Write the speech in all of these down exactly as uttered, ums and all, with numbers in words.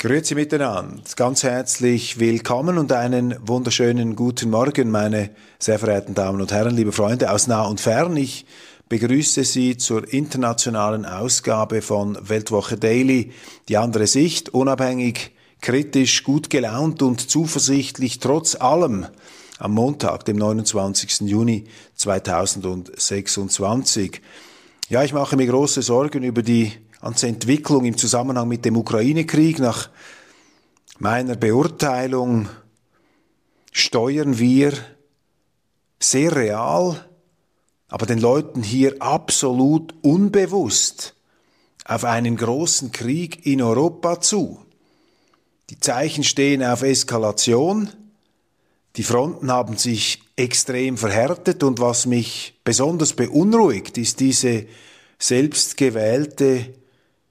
Grüezi miteinander, ganz herzlich willkommen und einen wunderschönen guten Morgen, meine sehr verehrten Damen und Herren, liebe Freunde aus nah und fern. Ich begrüße Sie zur internationalen Ausgabe von Weltwoche Daily, die andere Sicht, unabhängig, kritisch, gut gelaunt und zuversichtlich, trotz allem, am Montag, dem neunundzwanzigsten Juni zweitausendsechsundzwanzig. Ja, ich mache mir große Sorgen über die ganze Entwicklung im Zusammenhang mit dem Ukraine-Krieg. Nach meiner Beurteilung steuern wir sehr real, aber den Leuten hier absolut unbewusst auf einen großen Krieg in Europa zu. Die Zeichen stehen auf Eskalation, die Fronten haben sich extrem verhärtet und was mich besonders beunruhigt, ist diese selbstgewählte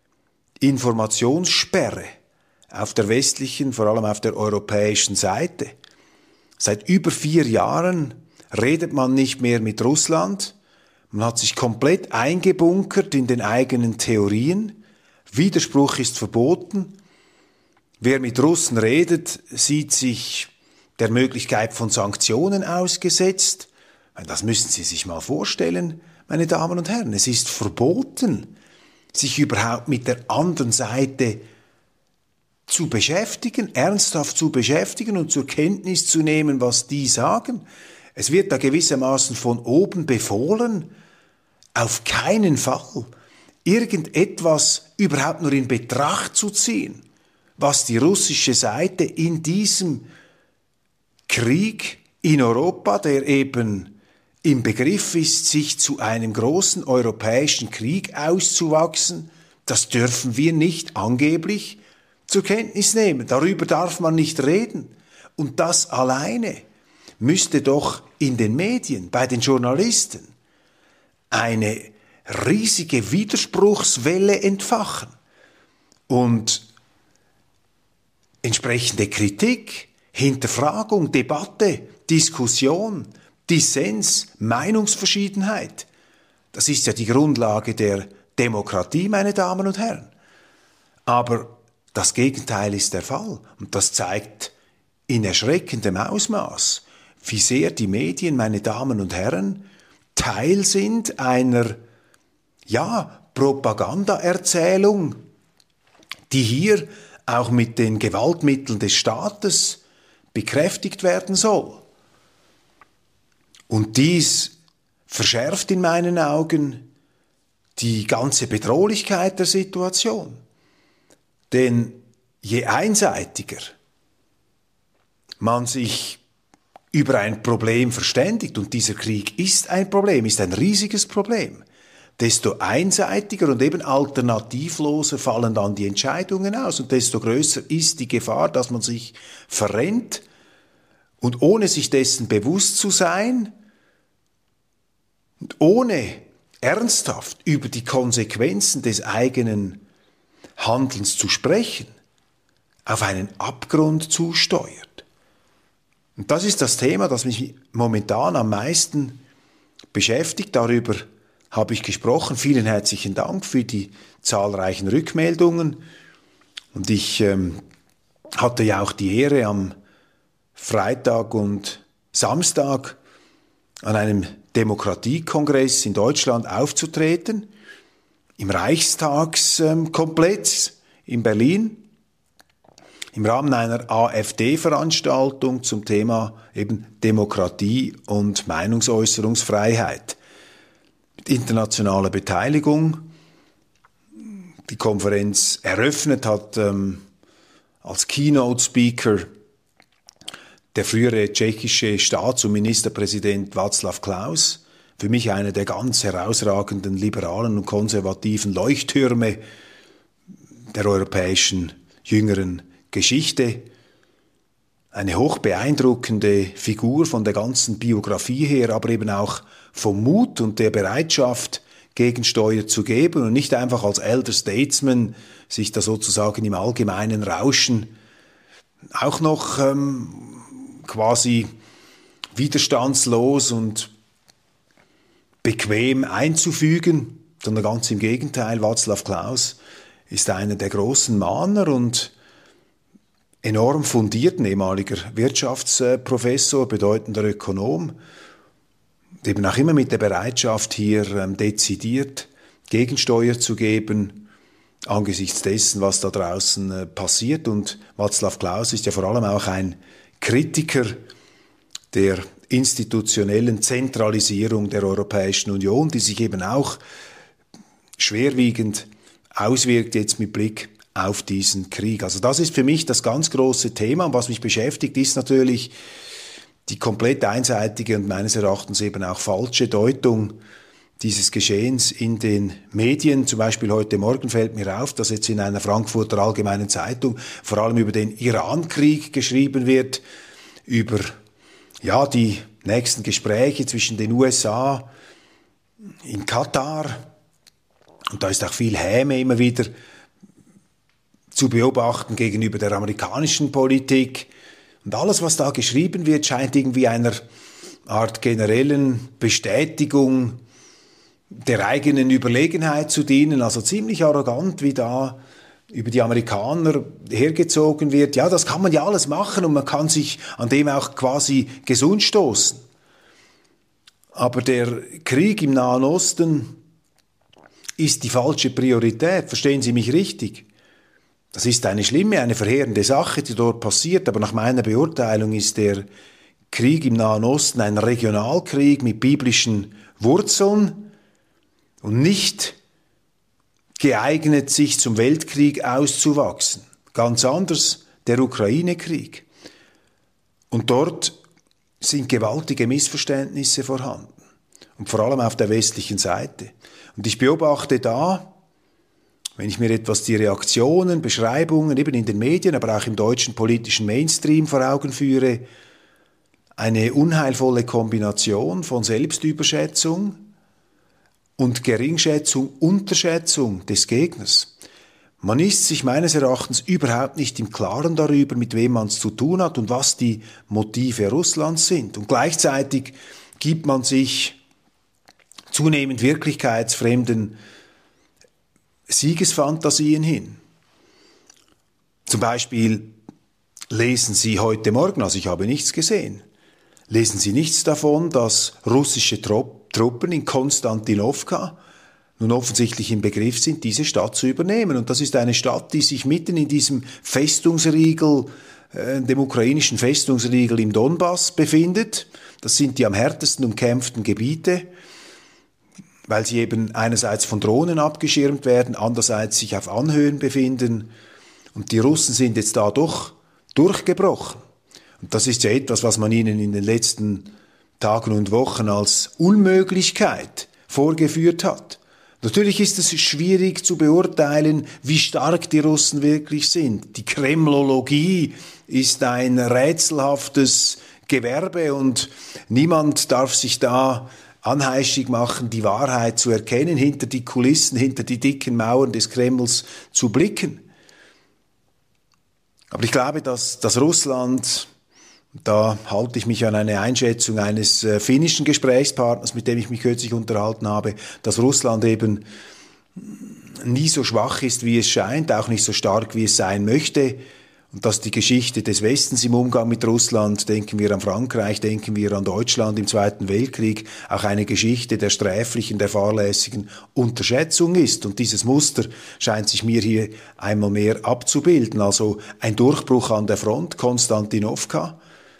Informationssperre auf der westlichen, vor allem auf der europäischen Seite. Seit über vier Jahren redet man nicht mehr mit Russland. Man hat sich komplett eingebunkert in den eigenen Theorien. Widerspruch ist verboten. Wer mit Russen redet, sieht sich der Möglichkeit von Sanktionen ausgesetzt. Das müssen Sie sich mal vorstellen, meine Damen und Herren. Es ist verboten, sich überhaupt mit der anderen Seite zu beschäftigen, ernsthaft zu beschäftigen und zur Kenntnis zu nehmen, was die sagen. Es wird da gewissermaßen von oben befohlen, auf keinen Fall irgendetwas überhaupt nur in Betracht zu ziehen, was die russische Seite in diesem Krieg in Europa, der eben im Begriff ist, sich zu einem großen europäischen Krieg auszuwachsen, das dürfen wir nicht angeblich zur Kenntnis nehmen. Darüber darf man nicht reden. Und das alleine müsste doch in den Medien, bei den Journalisten, eine riesige Widerspruchswelle entfachen. Und entsprechende Kritik, Hinterfragung, Debatte, Diskussion, Dissens, Meinungsverschiedenheit, das ist ja die Grundlage der Demokratie, meine Damen und Herren. Aber das Gegenteil ist der Fall. Und das zeigt in erschreckendem Ausmaß, wie sehr die Medien, meine Damen und Herren, Teil sind einer, ja, Propagandaerzählung, die hier auch mit den Gewaltmitteln des Staates bekräftigt werden soll. Und dies verschärft in meinen Augen die ganze Bedrohlichkeit der Situation. Denn je einseitiger man sich über ein Problem verständigt, und dieser Krieg ist ein Problem, ist ein riesiges Problem, desto einseitiger und eben alternativloser fallen dann die Entscheidungen aus und desto größer ist die Gefahr, dass man sich verrennt und ohne sich dessen bewusst zu sein und ohne ernsthaft über die Konsequenzen des eigenen Handelns zu sprechen, auf einen Abgrund zusteuert. Und das ist das Thema, das mich momentan am meisten beschäftigt. Darüber habe ich gesprochen. Vielen herzlichen Dank für die zahlreichen Rückmeldungen. Und ich ähm, hatte ja auch die Ehre, am Freitag und Samstag an einem Demokratiekongress in Deutschland aufzutreten, im Reichstagskomplex in Berlin, im Rahmen einer AfD-Veranstaltung zum Thema eben Demokratie und Meinungsäußerungsfreiheit. Mit internationaler Beteiligung. Die Konferenz eröffnet hat ähm, als Keynote-Speaker der frühere tschechische Staats- und Ministerpräsident Václav Klaus, für mich einer der ganz herausragenden liberalen und konservativen Leuchttürme der europäischen jüngeren Geschichte. Eine hoch beeindruckende Figur von der ganzen Biografie her, aber eben auch vom Mut und der Bereitschaft, Gegensteuer zu geben und nicht einfach als Elder Statesman sich da sozusagen im allgemeinen Rauschen auch noch ähm, quasi widerstandslos und bequem einzufügen, sondern ganz im Gegenteil. Václav Klaus ist einer der großen Mahner und enorm fundierten, ehemaliger Wirtschaftsprofessor, bedeutender Ökonom, eben auch immer mit der Bereitschaft, hier ähm, dezidiert Gegensteuer zu geben, angesichts dessen, was da draußen äh, passiert. Und Václav Klaus ist ja vor allem auch ein Kritiker der institutionellen Zentralisierung der Europäischen Union, die sich eben auch schwerwiegend auswirkt jetzt mit Blick auf diesen Krieg. Also das ist für mich das ganz große Thema. Und was mich beschäftigt, ist natürlich die komplett einseitige und meines Erachtens eben auch falsche Deutung dieses Geschehens in den Medien. Zum Beispiel heute Morgen fällt mir auf, dass jetzt in einer Frankfurter Allgemeinen Zeitung vor allem über den Irankrieg geschrieben wird, über ja, die nächsten Gespräche zwischen den U S A in Katar. Und da ist auch viel Häme immer wieder zu beobachten gegenüber der amerikanischen Politik. Und alles, was da geschrieben wird, scheint irgendwie einer Art generellen Bestätigung der eigenen Überlegenheit zu dienen. Also ziemlich arrogant, wie da über die Amerikaner hergezogen wird. Ja, das kann man ja alles machen und man kann sich an dem auch quasi gesund stoßen. Aber der Krieg im Nahen Osten ist die falsche Priorität. Verstehen Sie mich richtig? Das ist eine schlimme, eine verheerende Sache, die dort passiert, aber nach meiner Beurteilung ist der Krieg im Nahen Osten ein Regionalkrieg mit biblischen Wurzeln und nicht geeignet, sich zum Weltkrieg auszuwachsen. Ganz anders der Ukraine-Krieg. Und dort sind gewaltige Missverständnisse vorhanden. Und vor allem auf der westlichen Seite. Und ich beobachte da, wenn ich mir etwas die Reaktionen, Beschreibungen eben in den Medien, aber auch im deutschen politischen Mainstream vor Augen führe, eine unheilvolle Kombination von Selbstüberschätzung und Geringschätzung, Unterschätzung des Gegners. Man ist sich meines Erachtens überhaupt nicht im Klaren darüber, mit wem man es zu tun hat und was die Motive Russlands sind. Und gleichzeitig gibt man sich zunehmend wirklichkeitsfremden Siegesfantasien hin. Zum Beispiel lesen Sie heute Morgen, also ich habe nichts gesehen, lesen Sie nichts davon, dass russische Truppen in Konstantinowka nun offensichtlich im Begriff sind, diese Stadt zu übernehmen. Und das ist eine Stadt, die sich mitten in diesem Festungsriegel, äh, dem ukrainischen Festungsriegel im Donbass befindet. Das sind die am härtesten umkämpften Gebiete, weil sie eben einerseits von Drohnen abgeschirmt werden, andererseits sich auf Anhöhen befinden. Und die Russen sind jetzt da doch durchgebrochen. Und das ist ja etwas, was man ihnen in den letzten Tagen und Wochen als Unmöglichkeit vorgeführt hat. Natürlich ist es schwierig zu beurteilen, wie stark die Russen wirklich sind. Die Kremlologie ist ein rätselhaftes Gewerbe und niemand darf sich da anheischig machen, die Wahrheit zu erkennen, hinter die Kulissen, hinter die dicken Mauern des Kremls zu blicken. Aber ich glaube, dass, dass Russland, da halte ich mich an eine Einschätzung eines äh, finnischen Gesprächspartners, mit dem ich mich kürzlich unterhalten habe, dass Russland eben nie so schwach ist, wie es scheint, auch nicht so stark, wie es sein möchte. Und dass die Geschichte des Westens im Umgang mit Russland, denken wir an Frankreich, denken wir an Deutschland im Zweiten Weltkrieg, auch eine Geschichte der sträflichen, der fahrlässigen Unterschätzung ist. Und dieses Muster scheint sich mir hier einmal mehr abzubilden. Also ein Durchbruch an der Front, Konstantinowka.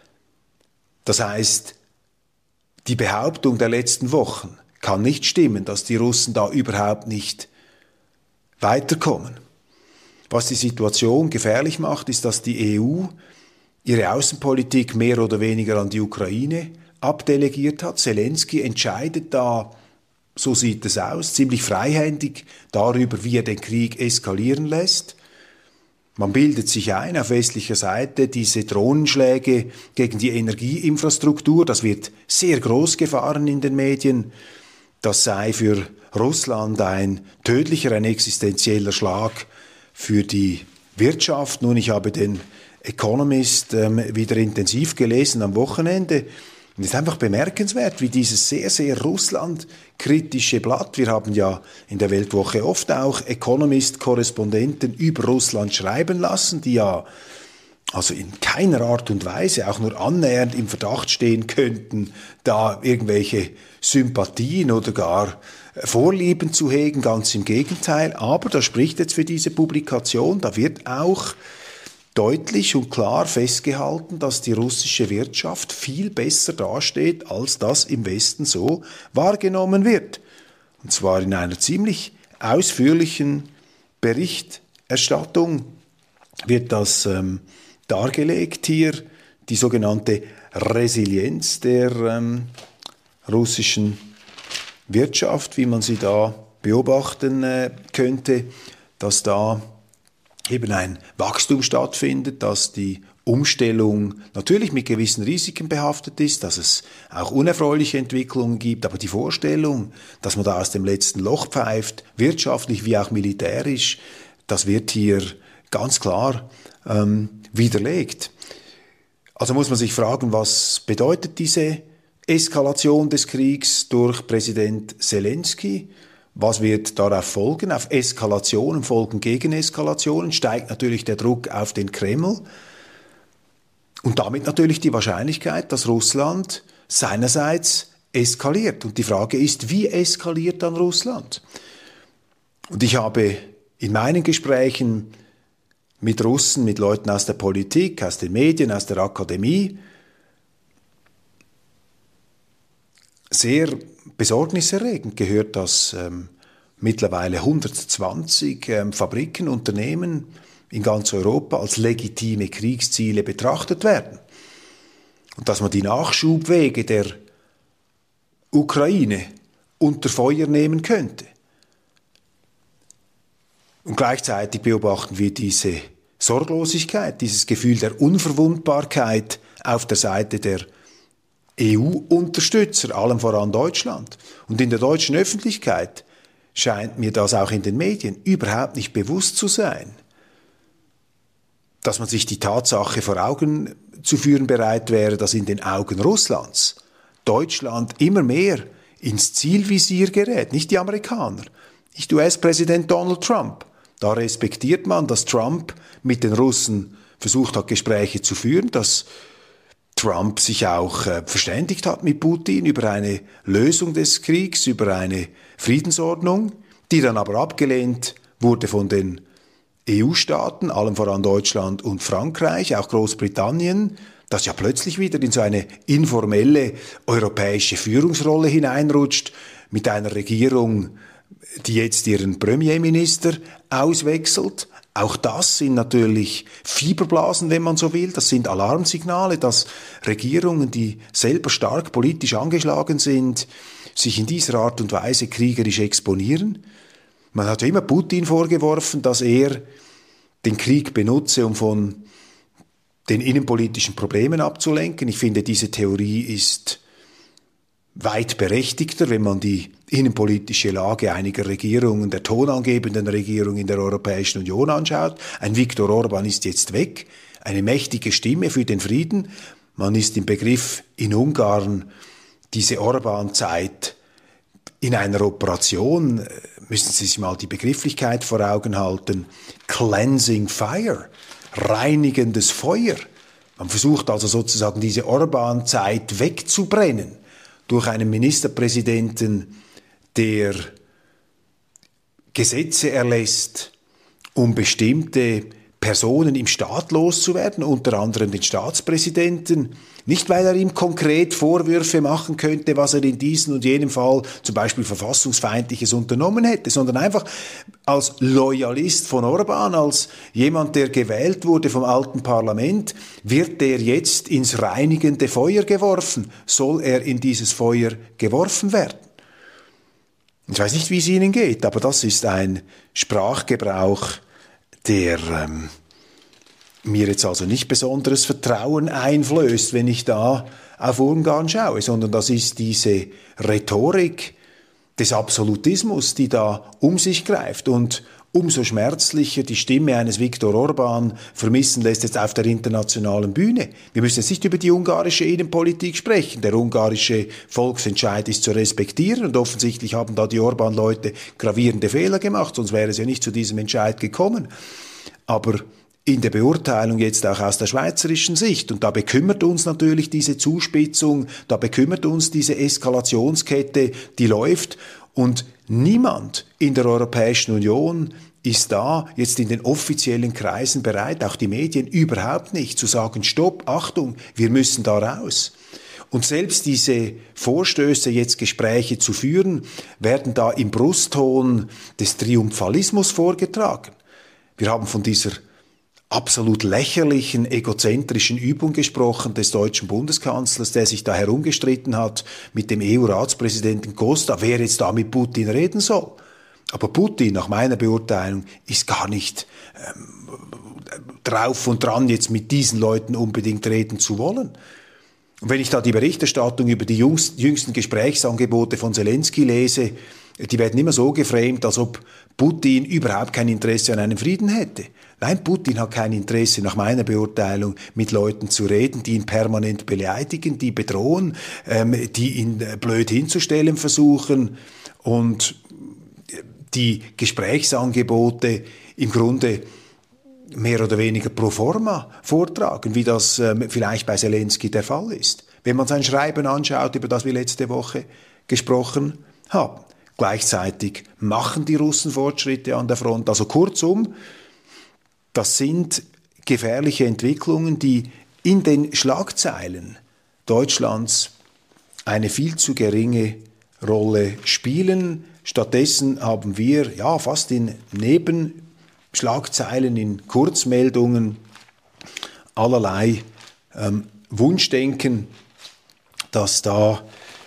Das heißt, die Behauptung der letzten Wochen kann nicht stimmen, dass die Russen da überhaupt nicht weiterkommen. Was die Situation gefährlich macht, ist, dass die E U ihre Außenpolitik mehr oder weniger an die Ukraine abdelegiert hat. Zelensky entscheidet da, so sieht es aus, ziemlich freihändig darüber, wie er den Krieg eskalieren lässt. Man bildet sich ein auf westlicher Seite, diese Drohnenschläge gegen die Energieinfrastruktur, das wird sehr groß gefahren in den Medien, das sei für Russland ein tödlicher, ein existenzieller Schlag für die Wirtschaft. Nun, ich habe den Economist ähm, wieder intensiv gelesen am Wochenende. Und es ist einfach bemerkenswert, wie dieses sehr, sehr russlandkritische Blatt, wir haben ja in der Weltwoche oft auch Economist-Korrespondenten über Russland schreiben lassen, die ja also in keiner Art und Weise auch nur annähernd im Verdacht stehen könnten, da irgendwelche Sympathien oder gar Vorlieben zu hegen, ganz im Gegenteil. Aber das spricht jetzt für diese Publikation, da wird auch deutlich und klar festgehalten, dass die russische Wirtschaft viel besser dasteht, als das im Westen so wahrgenommen wird. Und zwar in einer ziemlich ausführlichen Berichterstattung wird das ähm, dargelegt hier, die sogenannte Resilienz der ähm, russischen Wirtschaft, wie man sie da beobachten äh, könnte, dass da eben ein Wachstum stattfindet, dass die Umstellung natürlich mit gewissen Risiken behaftet ist, dass es auch unerfreuliche Entwicklungen gibt, aber die Vorstellung, dass man da aus dem letzten Loch pfeift, wirtschaftlich wie auch militärisch, das wird hier ganz klar ähm, widerlegt. Also muss man sich fragen, was bedeutet diese Eskalation des Kriegs durch Präsident Zelensky? Was wird darauf folgen? Auf Eskalationen folgen Gegeneskalationen, steigt natürlich der Druck auf den Kreml und damit natürlich die Wahrscheinlichkeit, dass Russland seinerseits eskaliert. Und die Frage ist, wie eskaliert dann Russland? Und ich habe in meinen Gesprächen mit Russen, mit Leuten aus der Politik, aus den Medien, aus der Akademie, sehr besorgniserregend gehört, dass ähm, mittlerweile hundertzwanzig ähm, Fabriken, Unternehmen in ganz Europa als legitime Kriegsziele betrachtet werden. Und dass man die Nachschubwege der Ukraine unter Feuer nehmen könnte. Und gleichzeitig beobachten wir diese Sorglosigkeit, dieses Gefühl der Unverwundbarkeit auf der Seite der E U-Unterstützer, allem voran Deutschland. Und in der deutschen Öffentlichkeit scheint mir das auch in den Medien überhaupt nicht bewusst zu sein, dass man sich die Tatsache vor Augen zu führen bereit wäre, dass in den Augen Russlands Deutschland immer mehr ins Zielvisier gerät, nicht die Amerikaner, nicht U S-Präsident Donald Trump. Da respektiert man, dass Trump mit den Russen versucht hat, Gespräche zu führen, dass Trump sich auch äh, verständigt hat mit Putin über eine Lösung des Kriegs, über eine Friedensordnung, die dann aber abgelehnt wurde von den E U-Staaten, allem voran Deutschland und Frankreich, auch Großbritannien, das ja plötzlich wieder in so eine informelle europäische Führungsrolle hineinrutscht, mit einer Regierung, die jetzt ihren Premierminister auswechselt. Auch das sind natürlich Fieberblasen, wenn man so will. Das sind Alarmsignale, dass Regierungen, die selber stark politisch angeschlagen sind, sich in dieser Art und Weise kriegerisch exponieren. Man hat ja immer Putin vorgeworfen, dass er den Krieg benutze, um von den innenpolitischen Problemen abzulenken. Ich finde, diese Theorie ist weit berechtigter, wenn man die innenpolitische Lage einiger Regierungen, der tonangebenden Regierung in der Europäischen Union anschaut. Ein Viktor Orban ist jetzt weg, eine mächtige Stimme für den Frieden. Man ist im Begriff, in Ungarn diese Orban-Zeit in einer Operation, müssen Sie sich mal die Begrifflichkeit vor Augen halten, Cleansing Fire, reinigendes Feuer. Man versucht also sozusagen diese Orban-Zeit wegzubrennen durch einen Ministerpräsidenten, der Gesetze erlässt, um bestimmte Personen im Staat loszuwerden, unter anderem den Staatspräsidenten, nicht weil er ihm konkret Vorwürfe machen könnte, was er in diesem und jenem Fall zum Beispiel verfassungsfeindliches unternommen hätte, sondern einfach als Loyalist von Orban, als jemand, der gewählt wurde vom alten Parlament, wird er jetzt ins reinigende Feuer geworfen, soll er in dieses Feuer geworfen werden. Ich weiß nicht, wie es Ihnen geht, aber das ist ein Sprachgebrauch, der ähm, mir jetzt also nicht besonderes Vertrauen einflößt, wenn ich da auf Ungarn schaue, sondern das ist diese Rhetorik des Absolutismus, die da um sich greift und umso schmerzlicher die Stimme eines Viktor Orban vermissen lässt jetzt auf der internationalen Bühne. Wir müssen jetzt nicht über die ungarische Innenpolitik sprechen. Der ungarische Volksentscheid ist zu respektieren und offensichtlich haben da die Orban-Leute gravierende Fehler gemacht, sonst wäre es ja nicht zu diesem Entscheid gekommen. Aber in der Beurteilung jetzt auch aus der schweizerischen Sicht. Und da bekümmert uns natürlich diese Zuspitzung, da bekümmert uns diese Eskalationskette, die läuft. Und niemand in der Europäischen Union ist da jetzt in den offiziellen Kreisen bereit, auch die Medien überhaupt nicht, zu sagen, stopp, Achtung, wir müssen da raus. Und selbst diese Vorstöße, jetzt Gespräche zu führen, werden da im Brustton des Triumphalismus vorgetragen. Wir haben von dieser absolut lächerlichen, egozentrischen Übung gesprochen des deutschen Bundeskanzlers, der sich da herumgestritten hat mit dem E U-Ratspräsidenten Costa, wer jetzt da mit Putin reden soll. Aber Putin, nach meiner Beurteilung, ist gar nicht ähm, drauf und dran, jetzt mit diesen Leuten unbedingt reden zu wollen. Und wenn ich da die Berichterstattung über die jüngsten Gesprächsangebote von Zelensky lese, die werden immer so geframed, als ob Putin überhaupt kein Interesse an einem Frieden hätte. Nein, Putin hat kein Interesse, nach meiner Beurteilung, mit Leuten zu reden, die ihn permanent beleidigen, die bedrohen, ähm, die ihn blöd hinzustellen versuchen und die Gesprächsangebote im Grunde mehr oder weniger pro forma vortragen, wie das ähm, vielleicht bei Zelensky der Fall ist. Wenn man sein Schreiben anschaut, über das wir letzte Woche gesprochen haben. Gleichzeitig machen die Russen Fortschritte an der Front. Also kurzum, das sind gefährliche Entwicklungen, die in den Schlagzeilen Deutschlands eine viel zu geringe Rolle spielen. Stattdessen haben wir ja fast in Nebenschlagzeilen, in Kurzmeldungen allerlei ähm, Wunschdenken, das da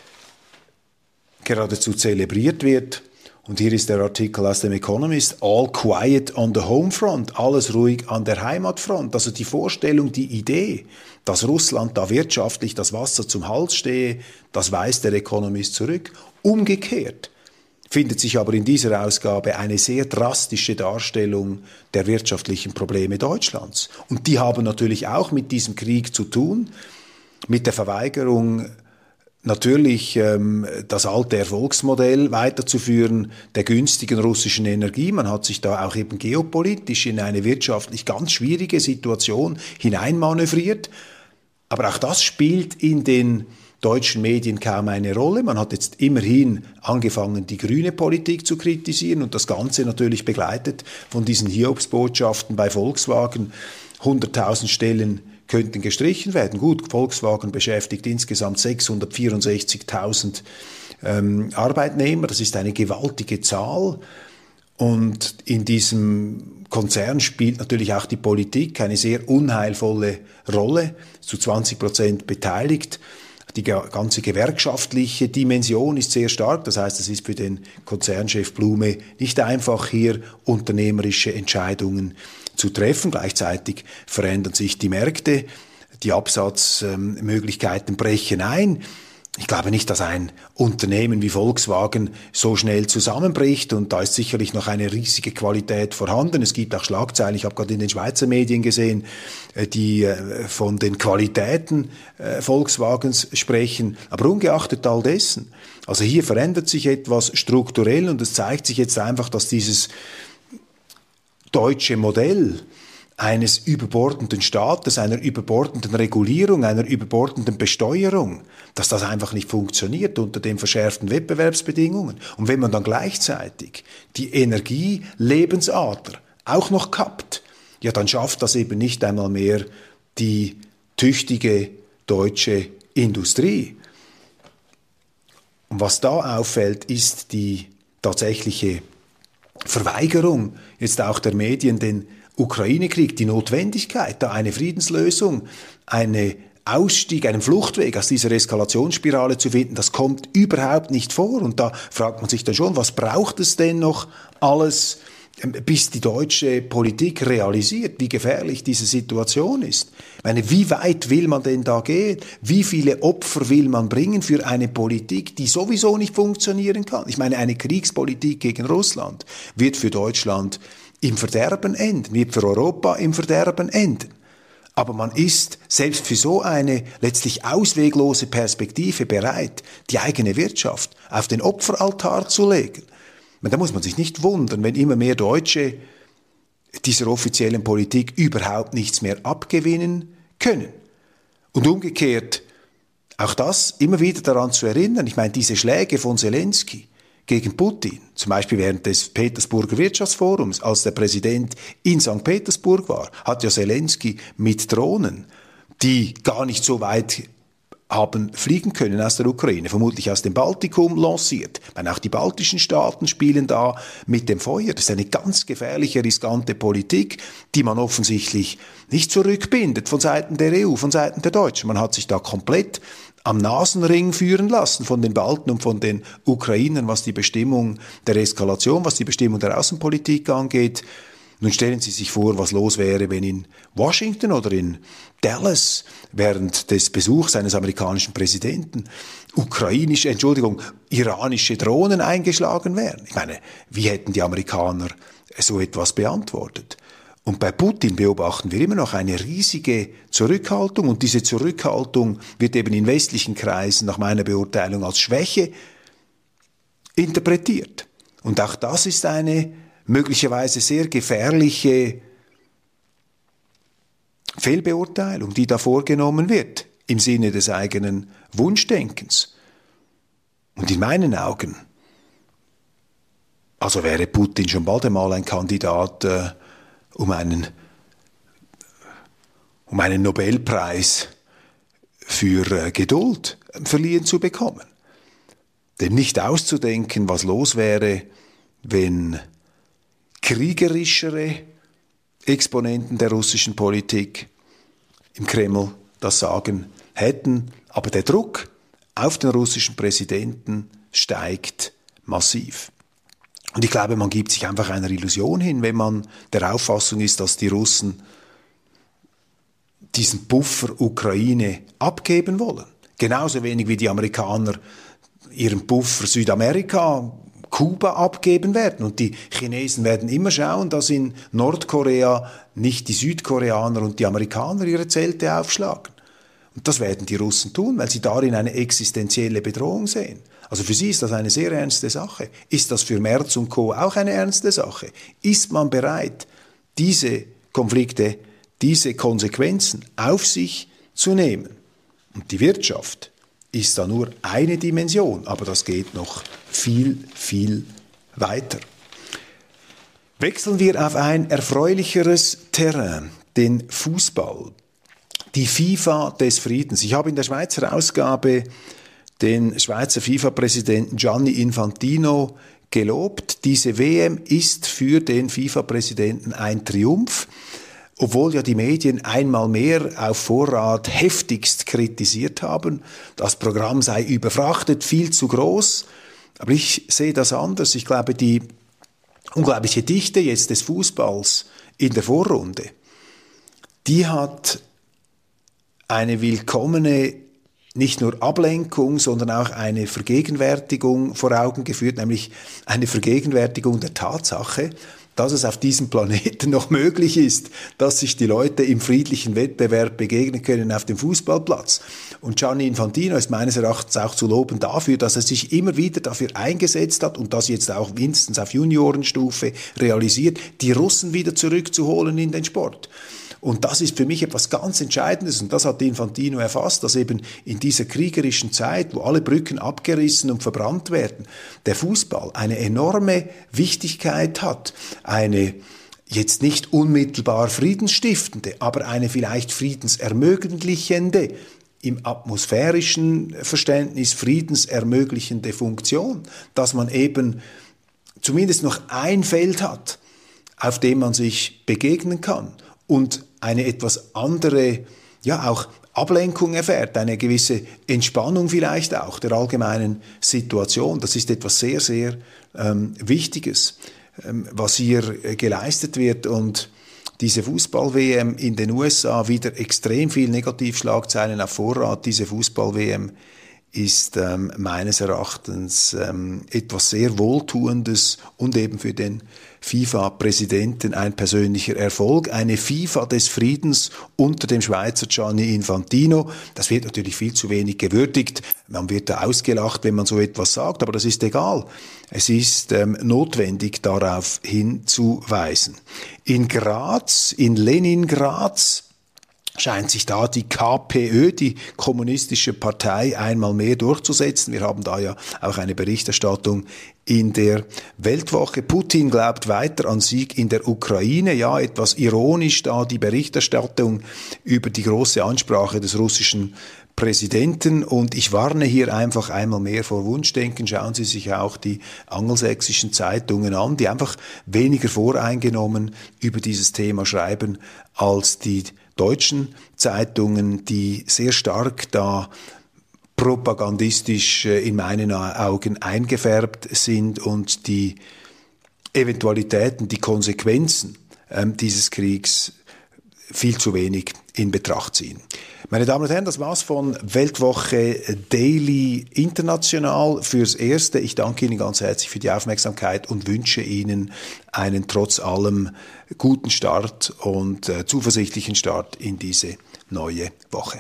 geradezu zelebriert wird. Und hier ist der Artikel aus dem Economist, all quiet on the home front, alles ruhig an der Heimatfront. Also die Vorstellung, die Idee, dass Russland da wirtschaftlich das Wasser zum Hals stehe, das weist der Economist zurück. Umgekehrt findet sich aber in dieser Ausgabe eine sehr drastische Darstellung der wirtschaftlichen Probleme Deutschlands. Und die haben natürlich auch mit diesem Krieg zu tun, mit der Verweigerung natürlich ähm, das alte Erfolgsmodell weiterzuführen der günstigen russischen Energie. Man hat sich da auch eben geopolitisch in eine wirtschaftlich ganz schwierige Situation hineinmanövriert. Aber auch das spielt in den deutschen Medien kaum eine Rolle. Man hat jetzt immerhin angefangen, die grüne Politik zu kritisieren und das Ganze natürlich begleitet von diesen Hiobsbotschaften bei Volkswagen. hunderttausend Stellen könnten gestrichen werden. Gut, Volkswagen beschäftigt insgesamt sechshundertvierundsechzigtausend ähm, Arbeitnehmer. Das ist eine gewaltige Zahl. Und in diesem Konzern spielt natürlich auch die Politik eine sehr unheilvolle Rolle, zu zwanzig Prozent beteiligt. Die ganze gewerkschaftliche Dimension ist sehr stark. Das heißt, es ist für den Konzernchef Blume nicht einfach, hier unternehmerische Entscheidungen zu treffen. Gleichzeitig verändern sich die Märkte, die Absatzmöglichkeiten brechen ein. Ich glaube nicht, dass ein Unternehmen wie Volkswagen so schnell zusammenbricht und da ist sicherlich noch eine riesige Qualität vorhanden. Es gibt auch Schlagzeilen, ich habe gerade in den Schweizer Medien gesehen, die von den Qualitäten Volkswagens sprechen. Aber ungeachtet all dessen, also hier verändert sich etwas strukturell und es zeigt sich jetzt einfach, dass dieses deutsche Modell eines überbordenden Staates, einer überbordenden Regulierung, einer überbordenden Besteuerung, dass das einfach nicht funktioniert unter den verschärften Wettbewerbsbedingungen. Und wenn man dann gleichzeitig die Energielebensader auch noch kappt, ja, dann schafft das eben nicht einmal mehr die tüchtige deutsche Industrie. Und was da auffällt, ist die tatsächliche Verweigerung jetzt auch der Medien, den Ukraine-Krieg, die Notwendigkeit, da eine Friedenslösung, eine Ausstieg, einen Fluchtweg aus dieser Eskalationsspirale zu finden, das kommt überhaupt nicht vor. Und da fragt man sich dann schon, was braucht es denn noch alles, bis die deutsche Politik realisiert, wie gefährlich diese Situation ist. Ich meine, wie weit will man denn da gehen? Wie viele Opfer will man bringen für eine Politik, die sowieso nicht funktionieren kann? Ich meine, eine Kriegspolitik gegen Russland wird für Deutschland im Verderben enden, wird für Europa im Verderben enden. Aber man ist selbst für so eine letztlich ausweglose Perspektive bereit, die eigene Wirtschaft auf den Opferaltar zu legen. Da muss man sich nicht wundern, wenn immer mehr Deutsche dieser offiziellen Politik überhaupt nichts mehr abgewinnen können. Und umgekehrt, auch das immer wieder daran zu erinnern, ich meine, diese Schläge von Zelensky gegen Putin, zum Beispiel während des Petersburger Wirtschaftsforums, als der Präsident in Sankt Petersburg war, hat ja Zelensky mit Drohnen, die gar nicht so weit haben fliegen können aus der Ukraine, vermutlich aus dem Baltikum lanciert. Ich meine, auch die baltischen Staaten spielen da mit dem Feuer. Das ist eine ganz gefährliche, riskante Politik, die man offensichtlich nicht zurückbindet von Seiten der E U, von Seiten der Deutschen. Man hat sich da komplett am Nasenring führen lassen von den Balten und von den Ukrainern, was die Bestimmung der Eskalation, was die Bestimmung der Außenpolitik angeht. Nun stellen Sie sich vor, was los wäre, wenn in Washington oder in Dallas während des Besuchs eines amerikanischen Präsidenten ukrainische, Entschuldigung, iranische Drohnen eingeschlagen wären. Ich meine, wie hätten die Amerikaner so etwas beantwortet? Und bei Putin beobachten wir immer noch eine riesige Zurückhaltung, und diese Zurückhaltung wird eben in westlichen Kreisen nach meiner Beurteilung als Schwäche interpretiert. Und auch das ist eine möglicherweise sehr gefährliche Fehlbeurteilung, die da vorgenommen wird, im Sinne des eigenen Wunschdenkens. Und in meinen Augen, also wäre Putin schon bald einmal ein Kandidat, äh, um einen, um einen Nobelpreis für äh, Geduld verliehen zu bekommen. Denn nicht auszudenken, was los wäre, wenn kriegerischere Exponenten der russischen Politik im Kreml das Sagen hätten. Aber der Druck auf den russischen Präsidenten steigt massiv. Und ich glaube, man gibt sich einfach einer Illusion hin, wenn man der Auffassung ist, dass die Russen diesen Puffer Ukraine abgeben wollen. Genauso wenig wie die Amerikaner ihren Puffer Südamerika, Kuba abgeben werden. Und die Chinesen werden immer schauen, dass in Nordkorea nicht die Südkoreaner und die Amerikaner ihre Zelte aufschlagen. Und das werden die Russen tun, weil sie darin eine existenzielle Bedrohung sehen. Also für sie ist das eine sehr ernste Sache. Ist das für Merz und Co. auch eine ernste Sache? Ist man bereit, diese Konflikte, diese Konsequenzen auf sich zu nehmen? Und die Wirtschaft ist da nur eine Dimension, aber das geht noch viel, viel weiter. Wechseln wir auf ein erfreulicheres Terrain, den Fußball. Die FIFA des Friedens. Ich habe in der Schweizer Ausgabe den Schweizer FIFA-Präsidenten Gianni Infantino gelobt. Diese W M ist für den FIFA-Präsidenten ein Triumph, obwohl ja die Medien einmal mehr auf Vorrat heftigst kritisiert haben. Das Programm sei überfrachtet, viel zu groß. Aber ich sehe das anders. Ich glaube, die unglaubliche Dichte jetzt des Fußballs in der Vorrunde, die hat eine willkommene nicht nur Ablenkung, sondern auch eine Vergegenwärtigung vor Augen geführt, nämlich eine Vergegenwärtigung der Tatsache, dass es auf diesem Planeten noch möglich ist, dass sich die Leute im friedlichen Wettbewerb begegnen können auf dem Fußballplatz. Und Gianni Infantino ist meines Erachtens auch zu loben dafür, dass er sich immer wieder dafür eingesetzt hat und das jetzt auch mindestens auf Juniorenstufe realisiert, die Russen wieder zurückzuholen in den Sport. Und das ist für mich etwas ganz Entscheidendes, und das hat Infantino erfasst, dass eben in dieser kriegerischen Zeit, wo alle Brücken abgerissen und verbrannt werden, der Fußball eine enorme Wichtigkeit hat, eine jetzt nicht unmittelbar friedensstiftende, aber eine vielleicht friedensermöglichende, im atmosphärischen Verständnis friedensermöglichende Funktion, dass man eben zumindest noch ein Feld hat, auf dem man sich begegnen kann und eine etwas andere, ja auch Ablenkung erfährt, eine gewisse Entspannung vielleicht auch der allgemeinen Situation. Das ist etwas sehr, sehr ähm, Wichtiges, ähm, was hier äh, geleistet wird. Und diese Fußball-W M in den U S A, wieder extrem viel Negativschlagzeilen auf Vorrat, diese Fußball-W M ist ähm, meines Erachtens ähm, etwas sehr Wohltuendes und eben für den FIFA-Präsidenten ein persönlicher Erfolg, eine FIFA des Friedens unter dem Schweizer Gianni Infantino. Das wird natürlich viel zu wenig gewürdigt. Man wird da ausgelacht, wenn man so etwas sagt, aber das ist egal. Es ist ähm, notwendig, darauf hinzuweisen. In Graz, in Leningrad, scheint sich da die K P Ö, die Kommunistische Partei, einmal mehr durchzusetzen. Wir haben da ja auch eine Berichterstattung in der Weltwoche. Putin glaubt weiter an Sieg in der Ukraine. Ja, etwas ironisch da die Berichterstattung über die große Ansprache des russischen Präsidenten. Und ich warne hier einfach einmal mehr vor Wunschdenken. Schauen Sie sich auch die angelsächsischen Zeitungen an, die einfach weniger voreingenommen über dieses Thema schreiben als die deutschen Zeitungen, die sehr stark da propagandistisch in meinen Augen eingefärbt sind und die Eventualitäten, die Konsequenzen ähm, dieses Kriegs viel zu wenig in Betracht ziehen. Meine Damen und Herren, das war's von Weltwoche Daily International fürs Erste. Ich danke Ihnen ganz herzlich für die Aufmerksamkeit und wünsche Ihnen einen trotz allem guten Start und äh, zuversichtlichen Start in diese neue Woche.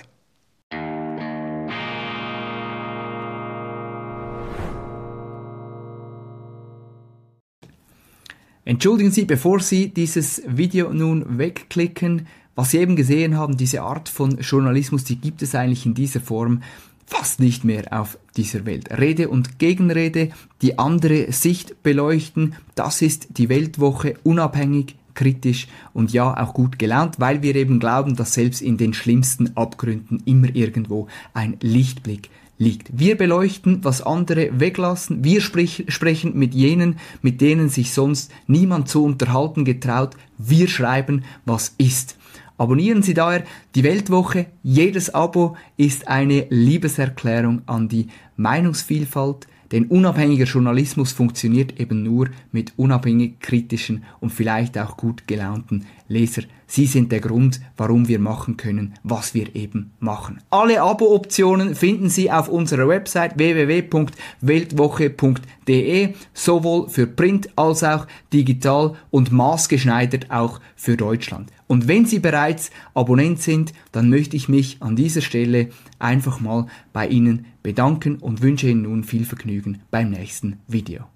Entschuldigen Sie, bevor Sie dieses Video nun wegklicken, was Sie eben gesehen haben, diese Art von Journalismus, die gibt es eigentlich in dieser Form fast nicht mehr auf dieser Welt. Rede und Gegenrede, die andere Sicht beleuchten, das ist die Weltwoche, unabhängig, kritisch und ja auch gut gelaunt, weil wir eben glauben, dass selbst in den schlimmsten Abgründen immer irgendwo ein Lichtblick liegt. Wir beleuchten, was andere weglassen. Wir sprich, sprechen mit jenen, mit denen sich sonst niemand zu unterhalten getraut. Wir schreiben, was ist. Abonnieren Sie daher die Weltwoche. Jedes Abo ist eine Liebeserklärung an die Meinungsvielfalt. Denn unabhängiger Journalismus funktioniert eben nur mit unabhängig kritischen und vielleicht auch gut gelaunten Leser. Sie sind der Grund, warum wir machen können, was wir eben machen. Alle Abo-Optionen finden Sie auf unserer Website w w w punkt weltwoche punkt d e, sowohl für Print als auch digital und maßgeschneidert auch für Deutschland. Und wenn Sie bereits Abonnent sind, dann möchte ich mich an dieser Stelle einfach mal bei Ihnen bedanken und wünsche Ihnen nun viel Vergnügen beim nächsten Video.